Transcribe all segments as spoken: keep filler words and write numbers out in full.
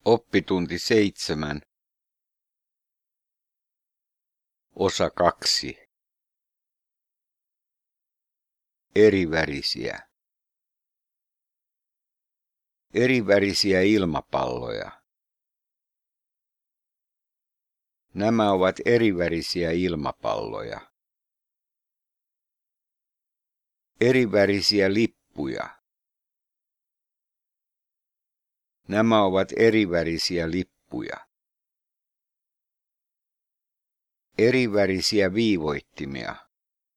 Oppitunti seitsemän. Osa kaksi. Erivärisiä. Erivärisiä ilmapalloja. Nämä ovat erivärisiä ilmapalloja. Erivärisiä lippuja. Nämä ovat erivärisiä lippuja. Erivärisiä viivoittimia.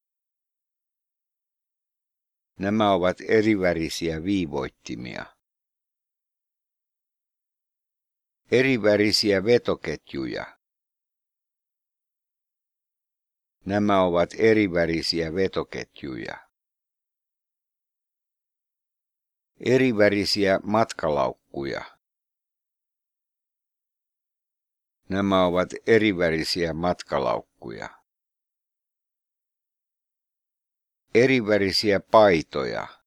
Nämä ovat erivärisiä viivoittimia. Erivärisiä vetoketjuja. Nämä ovat erivärisiä vetoketjuja. Erivärisiä matkalaukkuja. Nämä ovat erivärisiä matkalaukkuja. Erivärisiä paitoja.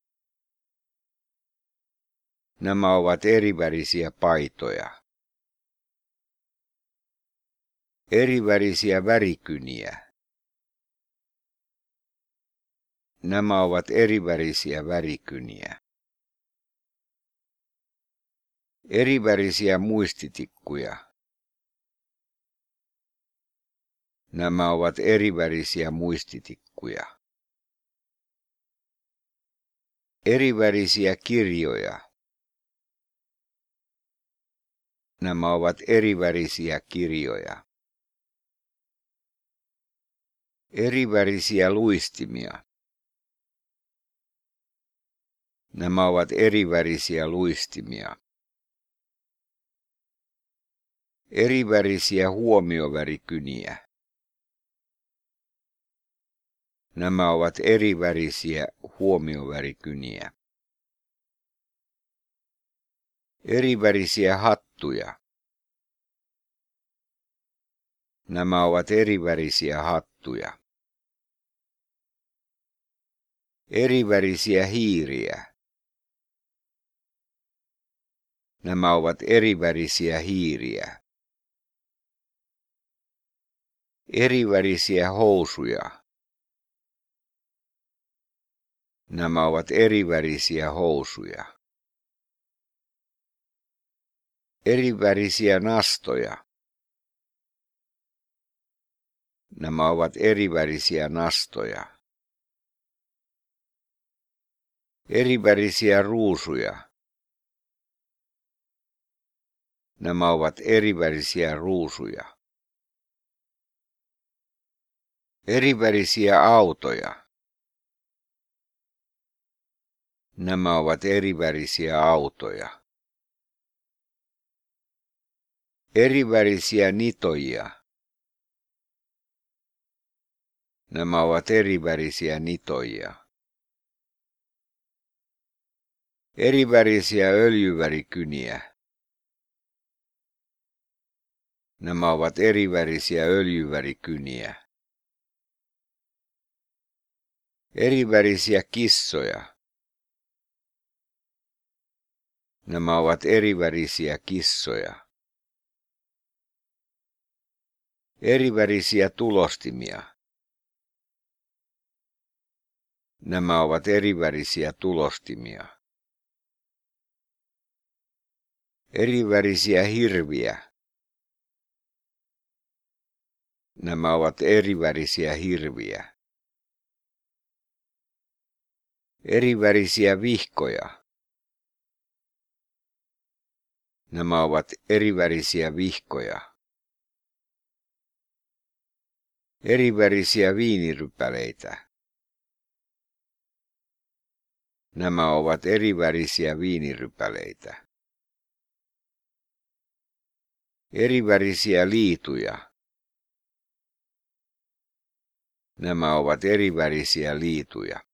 Nämä ovat erivärisiä paitoja. Erivärisiä värikyniä. Nämä ovat erivärisiä värikyniä. Erivärisiä muistitikkuja. Nämä ovat erivärisiä muistitikkuja. Erivärisiä kirjoja. Nämä ovat erivärisiä kirjoja. Erivärisiä luistimia. Nämä ovat erivärisiä luistimia. Erivärisiä huomiovärikyniä. Nämä ovat erivärisiä huomiovärikyniä. Erivärisiä hattuja. Nämä ovat erivärisiä hattuja. Erivärisiä hiiriä. Nämä ovat erivärisiä hiiriä. Erivärisiä housuja. Nämä ovat erivärisiä housuja. Erivärisiä nastoja. Nämä ovat erivärisiä nastoja. Erivärisiä ruusuja. Nämä ovat erivärisiä ruusuja. Erivärisiä autoja. Nämä ovat erivärisiä autoja. Erivärisiä nitojia. Nämä ovat erivärisiä nitojia. Erivärisiä öljyvärikyniä. Nämä ovat erivärisiä öljyvärikyniä. Erivärisiä kissoja. Nämä ovat erivärisiä kissoja. Erivärisiä tulostimia. Nämä ovat erivärisiä tulostimia. Erivärisiä hirviä. Nämä ovat erivärisiä hirviä. Erivärisiä vihkoja. Nämä ovat erivärisiä vihkoja. Erivärisiä viinirypäleitä. Nämä ovat erivärisiä viinirypäleitä. Erivärisiä liituja. Nämä ovat erivärisiä liituja.